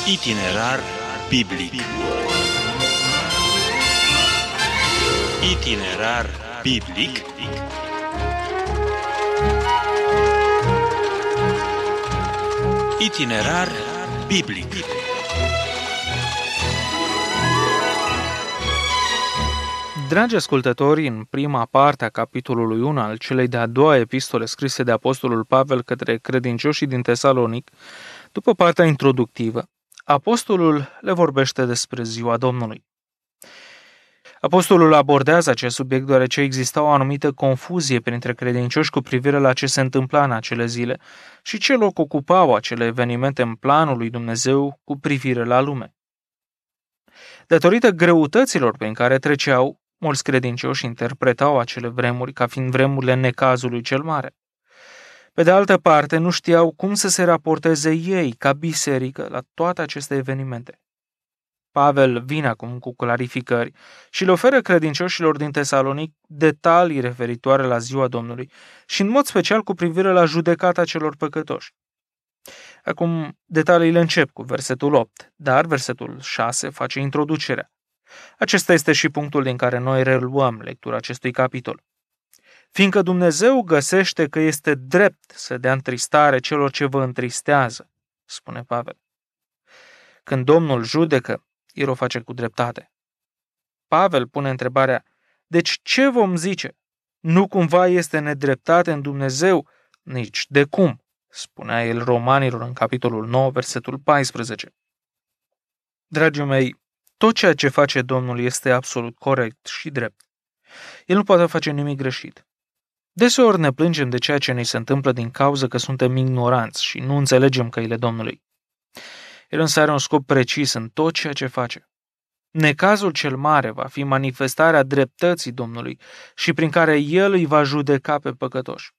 Itinerar biblic. Itinerar biblic. Itinerar biblic. Dragi ascultători, în prima parte a capitolului 1 al celei de-a doua epistole scrise de apostolul Pavel către credincioșii din Tesalonic, după partea introductivă, apostolul le vorbește despre ziua Domnului. Apostolul abordează acest subiect deoarece exista o anumită confuzie printre credincioși cu privire la ce se întâmpla în acele zile și ce loc ocupau acele evenimente în planul lui Dumnezeu cu privire la lume. Datorită greutăților prin care treceau, mulți credincioși interpretau acele vremuri ca fiind vremurile necazului cel mare. Pe de altă parte, nu știau cum să se raporteze ei, ca biserică, la toate aceste evenimente. Pavel vine acum cu clarificări și le oferă credincioșilor din Tesalonic detalii referitoare la ziua Domnului și în mod special cu privire la judecata celor păcătoși. Acum, detaliile încep cu versetul 8, dar versetul 6 face introducerea. Acesta este și punctul din care noi reluăm lectura acestui capitol. Fiindcă Dumnezeu găsește că este drept să dea întristare celor ce vă întristează, spune Pavel. Când Domnul judecă, El o face cu dreptate. Pavel pune întrebarea, deci ce vom zice? Nu cumva este nedreptate în Dumnezeu? Nici de cum, spunea el Romanilor în capitolul 9, versetul 14. Dragii mei, tot ceea ce face Domnul este absolut corect și drept. El nu poate face nimic greșit. Deseori ne plângem de ceea ce ne se întâmplă din cauza că suntem ignoranți și nu înțelegem căile Domnului. El însă are un scop precis în tot ceea ce face. Necazul cel mare va fi manifestarea dreptății Domnului și prin care El îi va judeca pe păcătoși.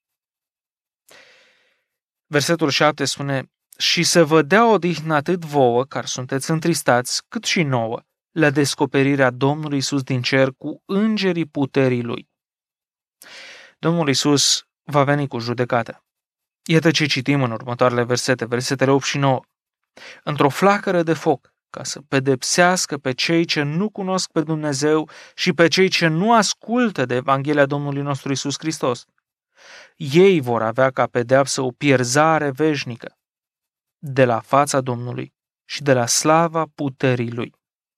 Versetul 7 spune, și să vă dea odihnă atât vouă, care sunteți întristați, cât și nouă, la descoperirea Domnului Iisus din cer cu îngerii puterii Lui. Domnul Iisus va veni cu judecată. Iată ce citim în următoarele versete, versetele 8 și 9. Într-o flacără de foc, ca să pedepsească pe cei ce nu cunosc pe Dumnezeu și pe cei ce nu ascultă de Evanghelia Domnului nostru Iisus Hristos. Ei vor avea ca pedeapsă o pierzare veșnică de la fața Domnului și de la slava puterii Lui.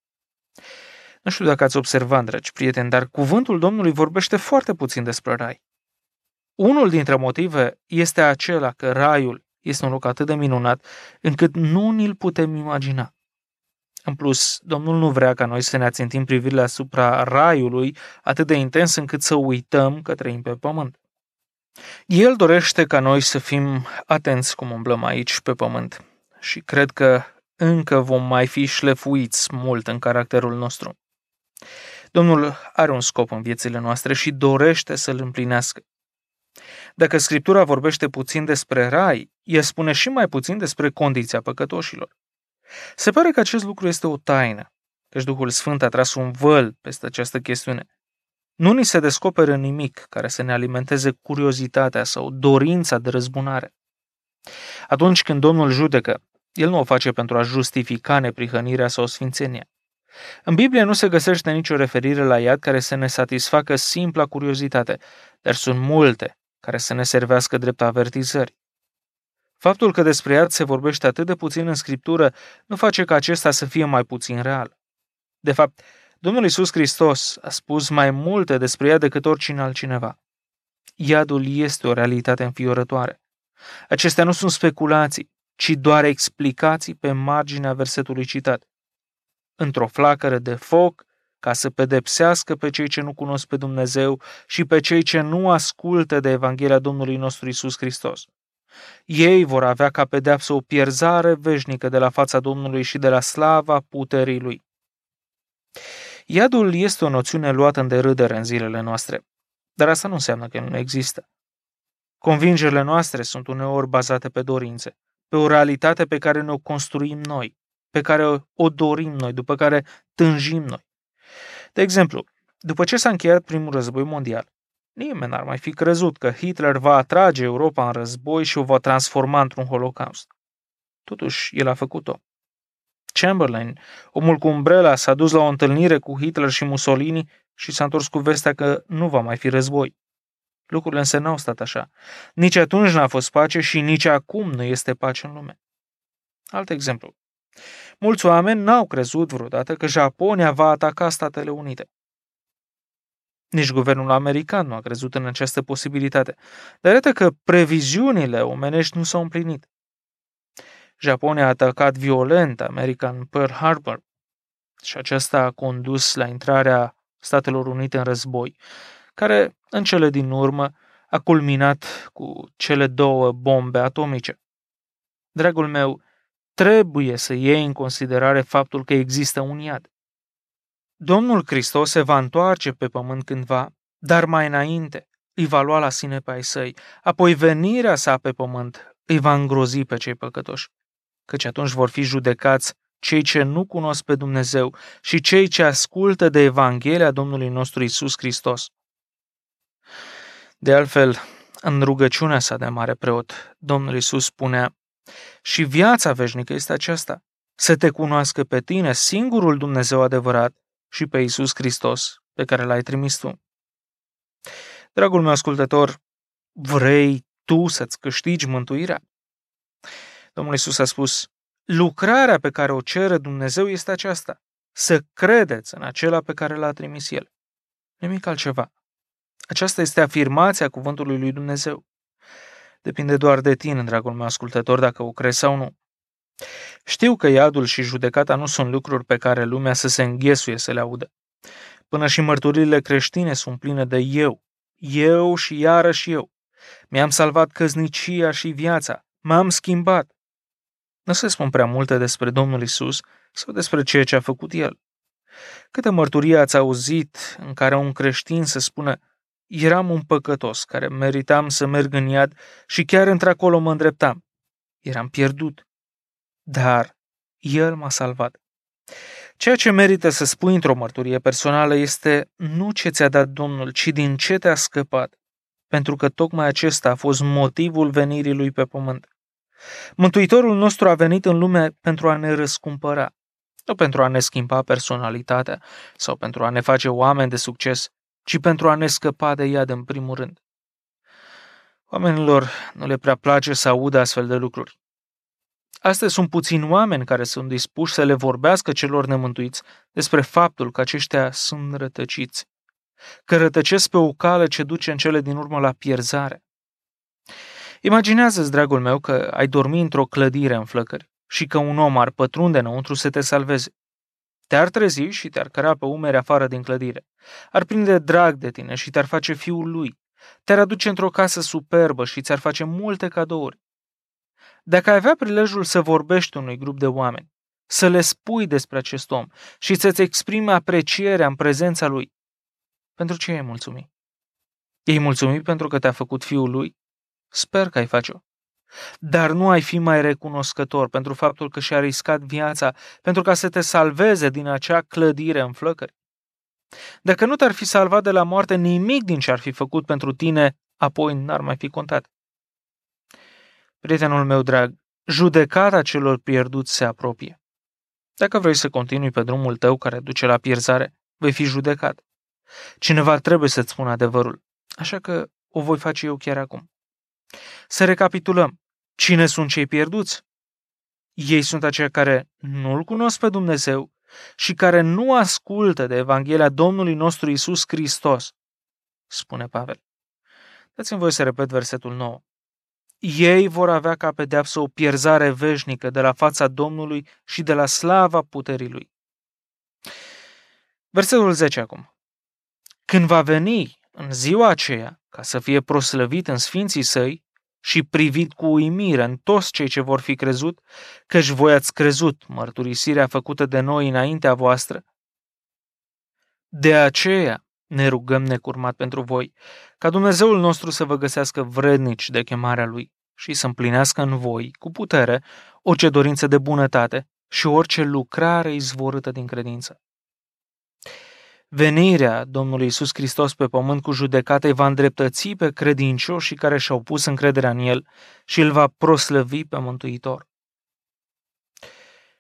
Nu știu dacă ați observat, dragi prieteni, dar cuvântul Domnului vorbește foarte puțin despre rai. Unul dintre motive este acela că raiul este un loc atât de minunat încât nu ni-l putem imagina. În plus, Domnul nu vrea ca noi să ne ațintim privirile asupra raiului atât de intens încât să uităm că trăim pe pământ. El dorește ca noi să fim atenți cum umblăm aici pe pământ și cred că încă vom mai fi șlefuiți mult în caracterul nostru. Domnul are un scop în viețile noastre și dorește să-l împlinească. Dacă Scriptura vorbește puțin despre rai, ea spune și mai puțin despre condiția păcătoșilor. Se pare că acest lucru este o taină, căci Duhul Sfânt a tras un văl peste această chestiune. Nu ni se descoperă nimic care să ne alimenteze curiozitatea sau dorința de răzbunare. Atunci când Domnul judecă, El nu o face pentru a justifica neprihănirea sau sfințenia. În Biblie nu se găsește nicio referire la iad care să ne satisfacă simpla curiozitate, dar sunt multe care să ne servească drept avertizări. Faptul că despre iad se vorbește atât de puțin în Scriptură nu face ca acesta să fie mai puțin real. De fapt, Domnul Iisus Hristos a spus mai multe despre iad decât oricine altcineva. Iadul este o realitate înfiorătoare. Acestea nu sunt speculații, ci doar explicații pe marginea versetului citat. Într-o flacără de foc, ca să pedepsească pe cei ce nu cunosc pe Dumnezeu și pe cei ce nu ascultă de Evanghelia Domnului nostru Iisus Hristos. Ei vor avea ca pedeapsă o pierzare veșnică de la fața Domnului și de la slava puterii Lui. Iadul este o noțiune luată în derâdere în zilele noastre, dar asta nu înseamnă că nu există. Convingerile noastre sunt uneori bazate pe dorințe, pe o realitate pe care ne-o construim noi, pe care o dorim noi, după care tânjim noi. De exemplu, după ce s-a încheiat primul război mondial, nimeni n-ar mai fi crezut că Hitler va atrage Europa în război și o va transforma într-un holocaust. Totuși, el a făcut-o. Chamberlain, omul cu umbrela, s-a dus la o întâlnire cu Hitler și Mussolini și s-a întors cu vestea că nu va mai fi război. Lucrurile însă n-au stat așa. Nici atunci n-a fost pace și nici acum nu este pace în lume. Alt exemplu. Mulți oameni n-au crezut vreodată că Japonia va ataca Statele Unite. Nici guvernul american nu a crezut în această posibilitate. Dar iată că previziunile omenești nu s-au împlinit. Japonia a atacat violent America în Pearl Harbor și aceasta a condus la intrarea Statelor Unite în război, care, în cele din urmă, a culminat cu cele 2 bombe atomice. Dragul meu, trebuie să iei în considerare faptul că există un iad. Domnul Hristos se va întoarce pe pământ cândva, dar mai înainte îi va lua la sine pe ai săi, apoi venirea sa pe pământ îi va îngrozi pe cei păcătoși, căci atunci vor fi judecați cei ce nu cunosc pe Dumnezeu și cei ce ascultă de Evanghelia Domnului nostru Iisus Hristos. De altfel, în rugăciunea sa de mare preot, Domnul Iisus spunea: și viața veșnică este aceasta, să te cunoască pe tine, singurul Dumnezeu adevărat, și pe Iisus Hristos, pe care l-ai trimis tu. Dragul meu ascultător, vrei tu să-ți câștigi mântuirea? Domnul Iisus a spus: lucrarea pe care o cere Dumnezeu este aceasta, să credeți în acela pe care l-a trimis El. Nimic altceva. Aceasta este afirmația cuvântului lui Dumnezeu. Depinde doar de tine, dragul meu ascultător, dacă o crezi sau nu. Știu că iadul și judecata nu sunt lucruri pe care lumea să se înghesuie să le audă. Până și mărturile creștine sunt pline de eu și iarăși eu. Mi-am salvat căsnicia și viața, m-am schimbat. Nu se spun prea multe despre Domnul Iisus sau despre ceea ce a făcut El. Câte mărturii ați auzit în care un creștin să spună: eram un păcătos care meritam să merg în iad și chiar într-acolo mă îndreptam. Eram pierdut, dar El m-a salvat. Ceea ce merită să spui într-o mărturie personală este nu ce ți-a dat Domnul, ci din ce te-a scăpat, pentru că tocmai acesta a fost motivul venirii Lui pe pământ. Mântuitorul nostru a venit în lume pentru a ne răscumpăra, nu pentru a ne schimba personalitatea sau pentru a ne face oameni de succes, ci pentru a ne scăpa de iad în primul rând. Oamenilor nu le prea place să audă astfel de lucruri. Astăzi sunt puțini oameni care sunt dispuși să le vorbească celor nemântuiți despre faptul că aceștia sunt rătăciți, că rătăcesc pe o cale ce duce în cele din urmă la pierzare. Imaginează-ți, dragul meu, că ai dormi într-o clădire în flăcări și că un om ar pătrunde înăuntru să te salveze. Te-ar trezi și te-ar căra pe umeri afară din clădire. Ar prinde drag de tine și te-ar face fiul lui. Te-ar aduce într-o casă superbă și ți-ar face multe cadouri. Dacă ai avea prilejul să vorbești unui grup de oameni, să le spui despre acest om și să-ți exprimi aprecierea în prezența lui, pentru ce ai mulțumit? Ei mulțumit pentru că te-a făcut fiul lui? Sper că ai face-o. Dar nu ai fi mai recunoscător pentru faptul că și-a riscat viața pentru ca să te salveze din acea clădire în flăcări? Dacă nu te-ar fi salvat de la moarte, nimic din ce ar fi făcut pentru tine apoi n-ar mai fi contat. Prietenul meu drag, judecata celor pierduți se apropie. Dacă vrei să continui pe drumul tău care duce la pierzare, vei fi judecat. Cineva trebuie să-ți spună adevărul, așa că o voi face eu chiar acum. Să recapitulăm. Cine sunt cei pierduți? Ei sunt aceia care nu-L cunosc pe Dumnezeu și care nu ascultă de Evanghelia Domnului nostru Iisus Hristos, spune Pavel. Dați-mi voie să repet versetul 9. Ei vor avea ca pedeapsă o pierzare veșnică de la fața Domnului și de la slava puterii Lui. Versetul 10 acum. Când va veni în ziua aceea, ca să fie proslăvit în sfinții săi și privit cu uimire în toți cei ce vor fi crezut, căci voi ați crezut mărturisirea făcută de noi înaintea voastră. De aceea ne rugăm necurmat pentru voi, ca Dumnezeul nostru să vă găsească vrednici de chemarea Lui și să împlinească în voi, cu putere, orice dorință de bunătate și orice lucrare izvorâtă din credință. Venirea Domnului Iisus Hristos pe pământ cu judecată îi va îndreptăți pe credincioșii care și-au pus încrederea în El și îl va proslăvi pe Mântuitor.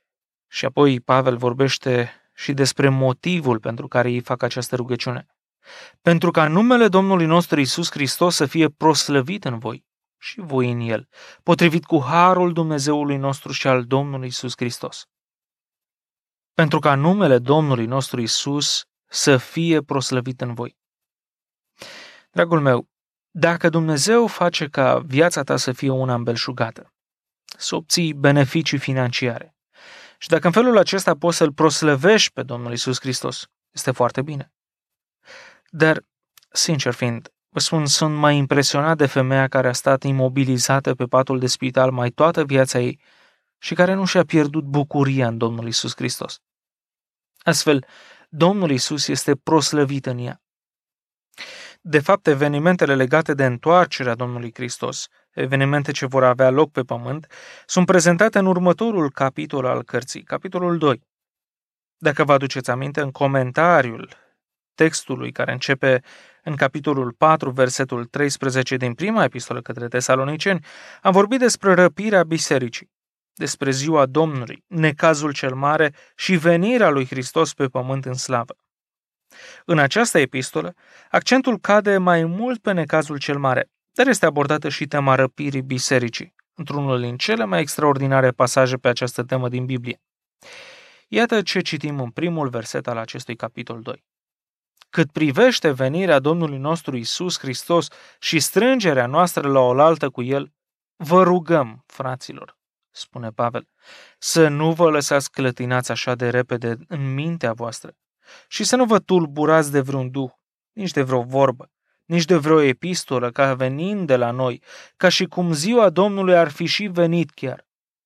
Și apoi Pavel vorbește și despre motivul pentru care ei fac această rugăciune. Pentru ca numele Domnului nostru Iisus Hristos să fie proslăvit în voi și voi în El, potrivit cu harul Dumnezeului nostru și al Domnului Iisus Hristos. Pentru ca numele Domnului nostru Iisus să fie proslăvit în voi. Dragul meu, dacă Dumnezeu face ca viața ta să fie una îmbelșugată, să obții beneficii financiare, și dacă în felul acesta poți să-L proslăvești pe Domnul Iisus Hristos, este foarte bine. Dar, sincer fiind, vă spun, sunt mai impresionat de femeia care a stat imobilizată pe patul de spital mai toată viața ei și care nu și-a pierdut bucuria în Domnul Iisus Hristos. Astfel, Domnul Iisus este proslăvit în ea. De fapt, evenimentele legate de întoarcerea Domnului Hristos, evenimente ce vor avea loc pe pământ, sunt prezentate în următorul capitol al cărții, capitolul 2. Dacă vă aduceți aminte, în comentariul textului care începe în capitolul 4, versetul 13 din prima epistolă către Tesaloniceni, am vorbit despre răpirea bisericii, despre ziua Domnului, necazul cel mare și venirea lui Hristos pe pământ în slavă. În această epistolă, accentul cade mai mult pe necazul cel mare, dar este abordată și tema răpirii bisericii, într-unul din cele mai extraordinare pasaje pe această temă din Biblie. Iată ce citim în primul verset al acestui capitol 2. Cât privește venirea Domnului nostru Iisus Hristos și strângerea noastră la oaltă cu El, vă rugăm, fraților, spune Pavel, să nu vă lăsați clătinați așa de repede în mintea voastră și să nu vă tulburați de vreun duh, nici de vreo vorbă, nici de vreo epistolă ca venind de la noi, ca și cum ziua Domnului ar fi și venit chiar.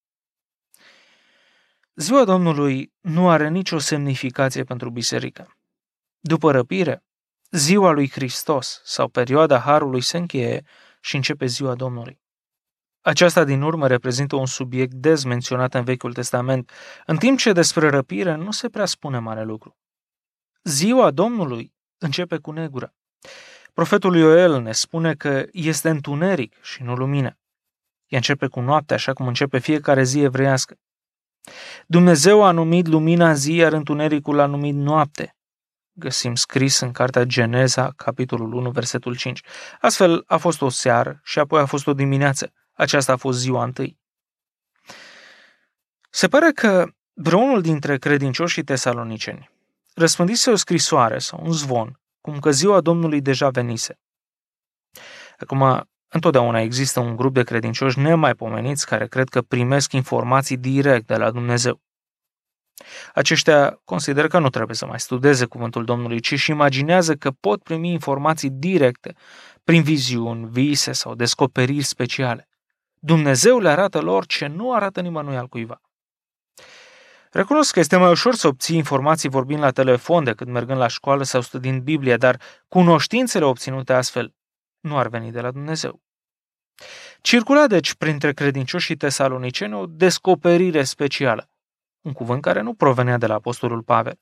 Ziua Domnului nu are nicio semnificație pentru biserică. După răpire, ziua lui Hristos sau perioada harului se încheie și începe ziua Domnului. Aceasta din urmă reprezintă un subiect des menționat în Vechiul Testament, în timp ce despre răpire nu se prea spune mare lucru. Ziua Domnului începe cu negură. Profetul Ioel ne spune că este întuneric și nu lumină. Ea începe cu noapte, așa cum începe fiecare zi evreiască. Dumnezeu a numit lumina zi, iar întunericul a numit noapte. Găsim scris în cartea Geneza, capitolul 1, versetul 5. Astfel a fost o seară și apoi a fost o dimineață. Aceasta a fost ziua întâi. Se pare că vreunul dintre credincioșii tesaloniceni răspândise o scrisoare sau un zvon, cum că ziua Domnului deja venise. Acum, întotdeauna există un grup de credincioși nemaipomeniți care cred că primesc informații direct de la Dumnezeu. Aceștia consideră că nu trebuie să mai studieze cuvântul Domnului, ci își imaginează că pot primi informații directe prin viziuni, vise sau descoperiri speciale. Dumnezeu le arată lor ce nu arată nimănui altcuiva. Recunosc că este mai ușor să obții informații vorbind la telefon decât mergând la școală sau studiind Biblia, dar cunoștințele obținute astfel nu ar veni de la Dumnezeu. Circula deci printre credincioșii tesaloniceni o descoperire specială, un cuvânt care nu provenea de la apostolul Pavel.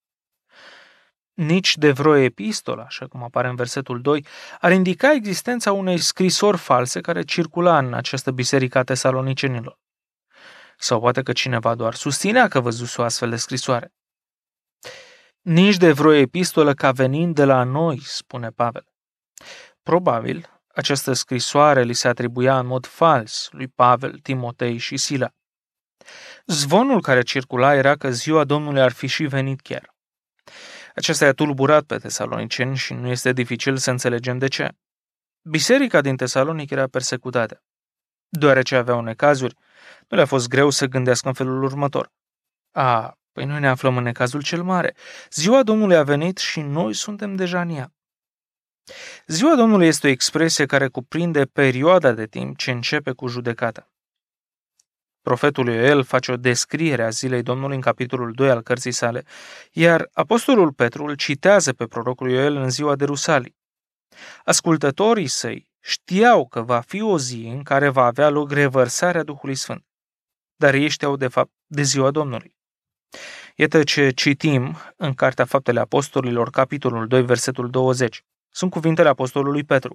Nici de vreo epistolă, așa cum apare în versetul 2, ar indica existența unei scrisori false care circula în această biserică a tesalonicenilor. Sau poate că cineva doar susținea că văzuse o astfel de scrisoare. Nici de vreo epistolă ca venind de la noi, spune Pavel. Probabil, această scrisoare li se atribuia în mod fals lui Pavel, Timotei și Sila. Zvonul care circula era că ziua Domnului ar fi și venit chiar. Aceasta i-a tulburat pe tesaloniceni și nu este dificil să înțelegem de ce. Biserica din Tesalonic era persecutată. Deoarece aveau necazuri, nu le-a fost greu să gândească în felul următor. Păi noi ne aflăm în necazul cel mare. Ziua Domnului a venit și noi suntem deja în ea. Ziua Domnului este o expresie care cuprinde perioada de timp ce începe cu judecata. Profetul Ioel face o descriere a zilei Domnului în capitolul 2 al cărții sale, iar apostolul Petru îl citează pe prorocul Ioel în ziua de Rusalii. Ascultătorii săi știau că va fi o zi în care va avea loc revărsarea Duhului Sfânt, dar ei știau de fapt de ziua Domnului. Iată ce citim în Cartea Faptele Apostolilor, capitolul 2, versetul 20. Sunt cuvintele apostolului Petru.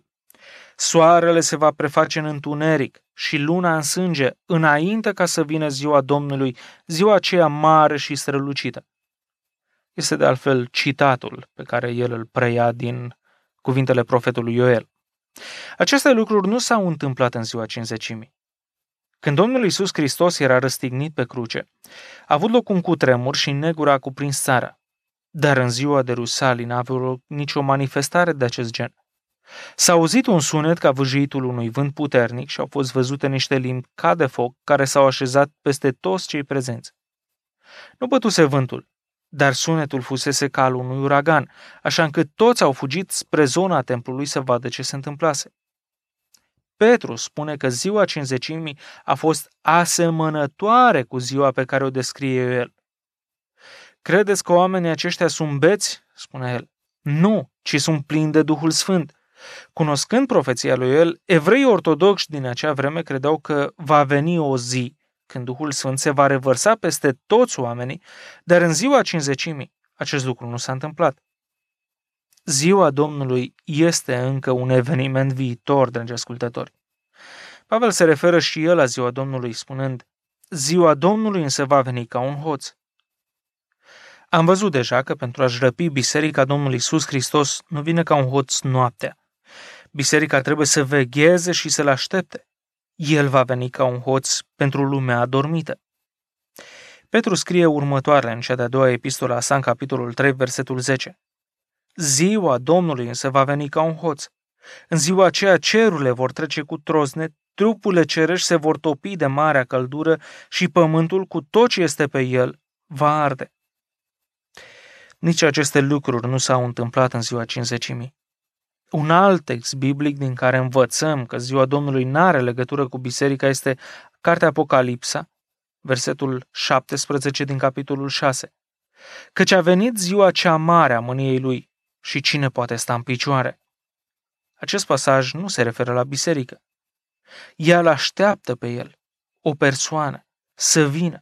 Soarele se va preface în întuneric și luna în sânge, înainte ca să vină ziua Domnului, ziua aceea mare și strălucită. Este de altfel citatul pe care el îl preia din cuvintele profetului Ioel. Aceste lucruri nu s-au întâmplat în ziua Cincizecimii. Când Domnul Iisus Hristos era răstignit pe cruce, a avut loc un cutremur și negura a cuprins țara. Dar în ziua de Rusalii n-a avut loc nicio manifestare de acest gen. S-a auzit un sunet ca vâjuitul unui vânt puternic și au fost văzute niște limbi ca de foc care s-au așezat peste toți cei prezenți. Nu bătuse vântul, dar sunetul fusese ca al unui uragan, așa încât toți au fugit spre zona templului să vadă ce se întâmplase. Petru spune că ziua Cincizecimii a fost asemănătoare cu ziua pe care o descrie el. Credeți că oamenii aceștia sunt beți? Spune el. Nu, ci sunt plini de Duhul Sfânt. Cunoscând profeția lui el, evreii ortodoxi din acea vreme credeau că va veni o zi când Duhul Sfânt se va revărsa peste toți oamenii, dar în ziua Cincizecimii acest lucru nu s-a întâmplat. Ziua Domnului este încă un eveniment viitor, dragi ascultători. Pavel se referă și el la ziua Domnului, spunând: ziua Domnului însă va veni ca un hoț. Am văzut deja că pentru a-și răpi Biserica Domnului Iisus Hristos nu vine ca un hoț noaptea. Biserica trebuie să vegheze și să-L aștepte. El va veni ca un hoț pentru lumea adormită. Petru scrie următoarele în cea de-a doua epistolă a sa, în capitolul 3, versetul 10. Ziua Domnului însă va veni ca un hoț. În ziua aceea cerurile vor trece cu troznet, trupurile cerești se vor topi de marea căldură și pământul cu tot ce este pe el va arde. Nici aceste lucruri nu s-au întâmplat în ziua Cincizecimii. Un alt text biblic din care învățăm că ziua Domnului n-are legătură cu biserica este cartea Apocalipsa, versetul 17 din capitolul 6. Căci a venit ziua cea mare a mâniei lui și cine poate sta în picioare? Acest pasaj nu se referă la biserică. Ea îl așteaptă pe el, o persoană, să vină.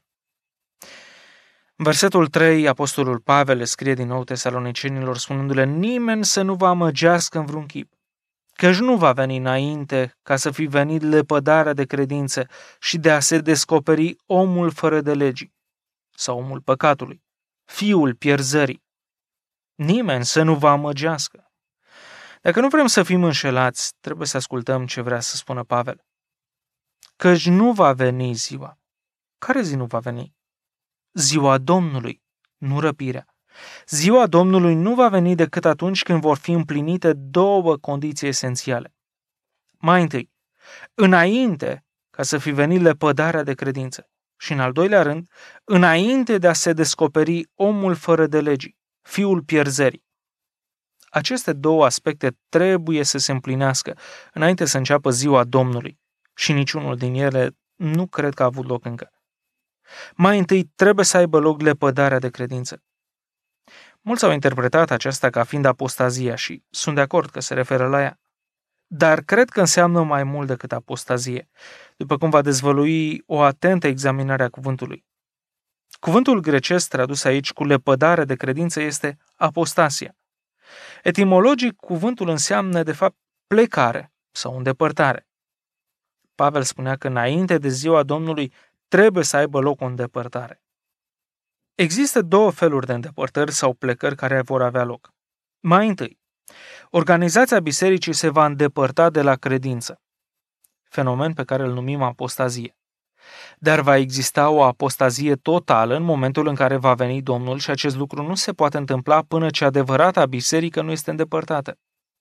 În versetul 3, apostolul Pavel le scrie din nou tesalonicenilor spunându-le: nimeni să nu vă amăgească în vreun chip, căci nu va veni înainte ca să fi venit lepădarea de credință și de a se descoperi omul fără de legii sau omul păcatului, fiul pierzării. Nimeni să nu vă amăgească. Dacă nu vrem să fim înșelați, trebuie să ascultăm ce vrea să spună Pavel. Căci nu va veni ziua. Care zi nu va veni? Ziua Domnului, nu răpirea. Ziua Domnului nu va veni decât atunci când vor fi împlinite două condiții esențiale. Mai întâi, înainte ca să fi venit lepădarea de credință și, în al doilea rând, înainte de a se descoperi omul fără de legii, fiul pierzării. Aceste două aspecte trebuie să se împlinească înainte să înceapă ziua Domnului și niciunul din ele nu cred că a avut loc încă. Mai întâi trebuie să aibă loc lepădarea de credință. Mulți au interpretat aceasta ca fiind apostazia și sunt de acord că se referă la ea. Dar cred că înseamnă mai mult decât apostazie, după cum va dezvălui o atentă examinare a cuvântului. Cuvântul grecesc tradus aici cu lepădare de credință este apostasia. Etimologic, cuvântul înseamnă de fapt plecare sau îndepărtare. Pavel spunea că înainte de ziua Domnului trebuie să aibă loc o îndepărtare. Există două feluri de îndepărtări sau plecări care vor avea loc. Mai întâi, organizația bisericii se va îndepărta de la credință, fenomen pe care îl numim apostazie. Dar va exista o apostazie totală în momentul în care va veni Domnul și acest lucru nu se poate întâmpla până ce adevărata biserică nu este îndepărtată.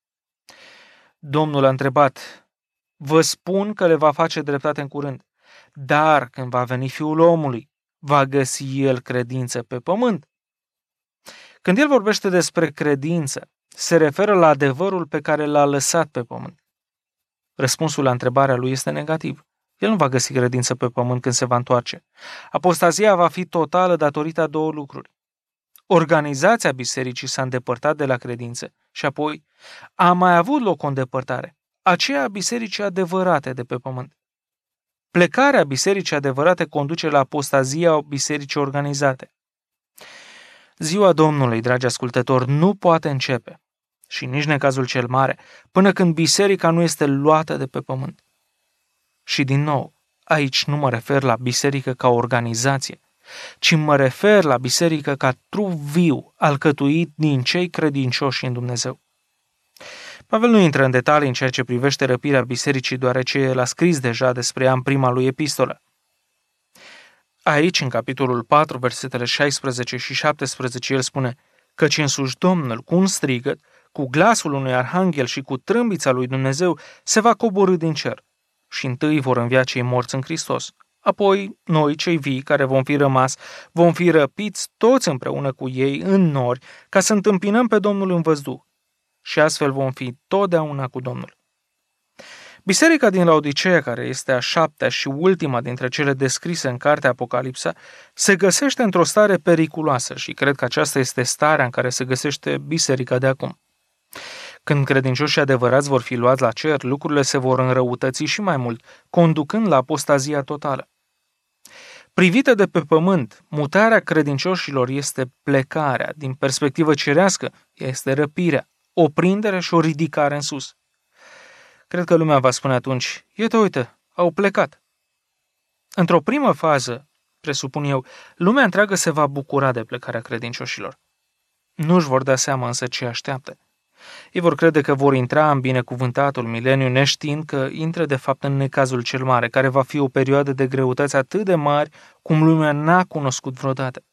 Domnul a întrebat: vă spun că le va face dreptate în curând, dar când va veni Fiul omului, va găsi el credință pe pământ? Când el vorbește despre credință, se referă la adevărul pe care l-a lăsat pe pământ. Răspunsul la întrebarea lui este negativ. El nu va găsi credință pe pământ când se va întoarce. Apostazia va fi totală datorită a două lucruri. Organizația bisericii s-a îndepărtat de la credință și apoi a mai avut loc o îndepărtare, aceea a bisericii adevărate de pe pământ. Plecarea bisericii adevărate conduce la apostazia bisericii organizate. Ziua Domnului, dragi ascultători, nu poate începe și nici necazul cel mare, până când biserica nu este luată de pe pământ. Și din nou, aici nu mă refer la biserică ca organizație, ci mă refer la biserică ca trup viu, alcătuit din cei credincioși în Dumnezeu. Pavel nu intră în detalii în ceea ce privește răpirea bisericii, deoarece el a scris deja despre ea în prima lui epistolă. Aici, în capitolul 4, versetele 16 și 17, el spune: căci însuși Domnul, cu un strigăt, cu glasul unui arhanghel și cu trâmbița lui Dumnezeu, se va coborî din cer. Și întâi vor învia cei morți în Hristos. Apoi, noi, cei vii, care vom fi rămas, vom fi răpiți toți împreună cu ei în nori, ca să întâmpinăm pe Domnul în văzduh. Și astfel vom fi totdeauna cu Domnul. Biserica din Laodiceea, care este a 7-a și ultima dintre cele descrise în cartea Apocalipsa, se găsește într-o stare periculoasă și cred că aceasta este starea în care se găsește biserica de acum. Când credincioșii adevărați vor fi luați la cer, lucrurile se vor înrăutăți și mai mult, conducând la apostazia totală. Privită de pe pământ, mutarea credincioșilor este plecarea, din perspectivă cerească, ea este răpirea, o prindere și o ridicare în sus. Cred că lumea va spune atunci: uite, au plecat. Într-o primă fază, presupun eu, lumea întreagă se va bucura de plecarea credincioșilor. Nu își vor da seama însă ce așteaptă. Ei vor crede că vor intra în binecuvântatul mileniu, neștiind că intră de fapt în necazul cel mare, care va fi o perioadă de greutăți atât de mari cum lumea n-a cunoscut vreodată.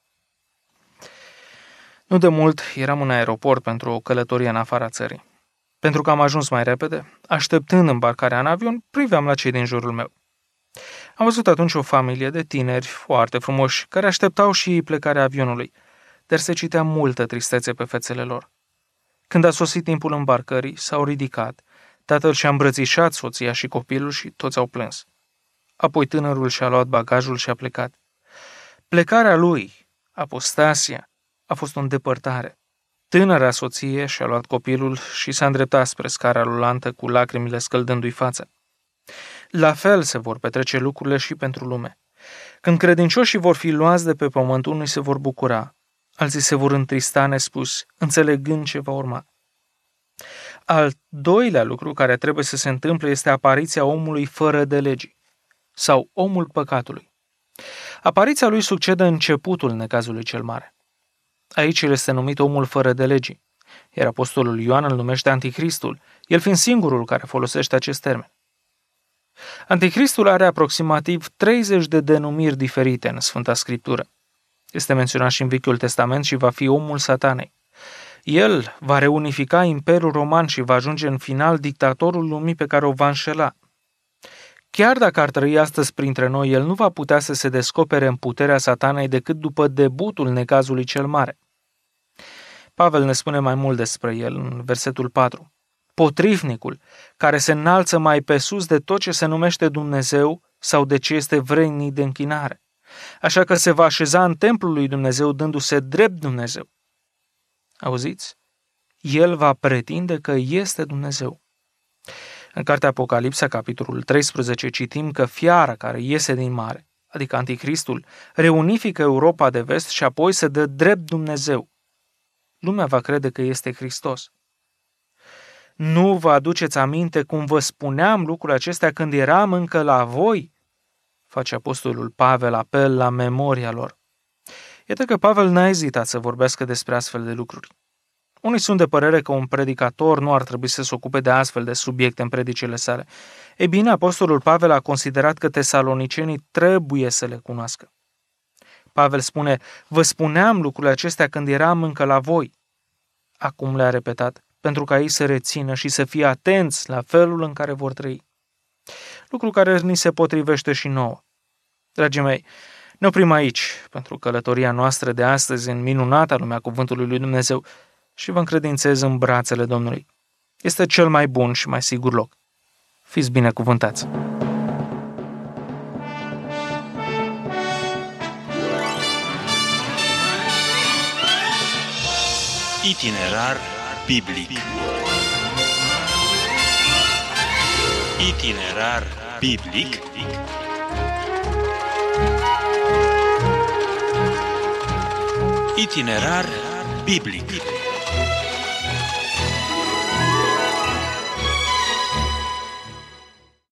Nu de mult eram în aeroport pentru o călătorie în afara țării. Pentru că am ajuns mai repede, așteptând îmbarcarea în avion, priveam la cei din jurul meu. Am văzut atunci o familie de tineri foarte frumoși, care așteptau și ei plecarea avionului, dar se citea multă tristețe pe fețele lor. Când a sosit timpul îmbarcării, s-au ridicat, tatăl și-a îmbrățișat soția și copilul și toți au plâns. Apoi tânărul și-a luat bagajul și a plecat. Plecarea lui, apostasia, a fost o îndepărtare. Tânăra soție și-a luat copilul și s-a îndreptat spre scara rulantă cu lacrimile scăldându-i fața. La fel se vor petrece lucrurile și pentru lume. Când credincioșii vor fi luați de pe pământ, unii se vor bucura, alții se vor întrista nespus, înțelegând ce va urma. Al doilea lucru care trebuie să se întâmple este apariția omului fără de legi, sau omul păcatului. Apariția lui succede începutul necazului cel mare. Aici el este numit omul fără de legii, iar apostolul Ioan îl numește Anticristul, el fiind singurul care folosește acest termen. Anticristul are aproximativ 30 de denumiri diferite în Sfânta Scriptură. Este menționat și în Vechiul Testament și va fi omul Satanei. El va reunifica Imperiul Roman și va ajunge în final dictatorul lumii pe care o va înșela. Chiar dacă ar trăi astăzi printre noi, el nu va putea să se descopere în puterea Satanei decât după debutul necazului cel mare. Pavel ne spune mai mult despre el în versetul 4. Potrivnicul, care se înalță mai pe sus de tot ce se numește Dumnezeu sau de ce este vrednic de închinare. Așa că se va așeza în templul lui Dumnezeu dându-se drept Dumnezeu. Auziți? El va pretinde că este Dumnezeu. În cartea Apocalipsa, capitolul 13, citim că fiara care iese din mare, adică Anticristul, reunifică Europa de vest și apoi se dă drept Dumnezeu. Lumea va crede că este Hristos. Nu vă aduceți aminte cum vă spuneam lucrurile acestea când eram încă la voi? Face apostolul Pavel apel la memoria lor. Iată că Pavel n-a ezitat să vorbească despre astfel de lucruri. Unii sunt de părere că un predicator nu ar trebui să se ocupe de astfel de subiecte în predicile sale. Ei bine, apostolul Pavel a considerat că tesalonicenii trebuie să le cunoască. Pavel spune: vă spuneam lucrurile acestea când eram încă la voi. Acum le-a repetat, pentru ca ei să rețină și să fie atenți la felul în care vor trăi. Lucru care ni se potrivește și nouă. Dragii mei, ne oprim aici pentru călătoria noastră de astăzi în minunata lumea Cuvântului lui Dumnezeu și vă încredințez în brațele Domnului. Este cel mai bun și mai sigur loc. Fiți binecuvântați! Itinerar biblic. Itinerar biblic. Itinerar biblic.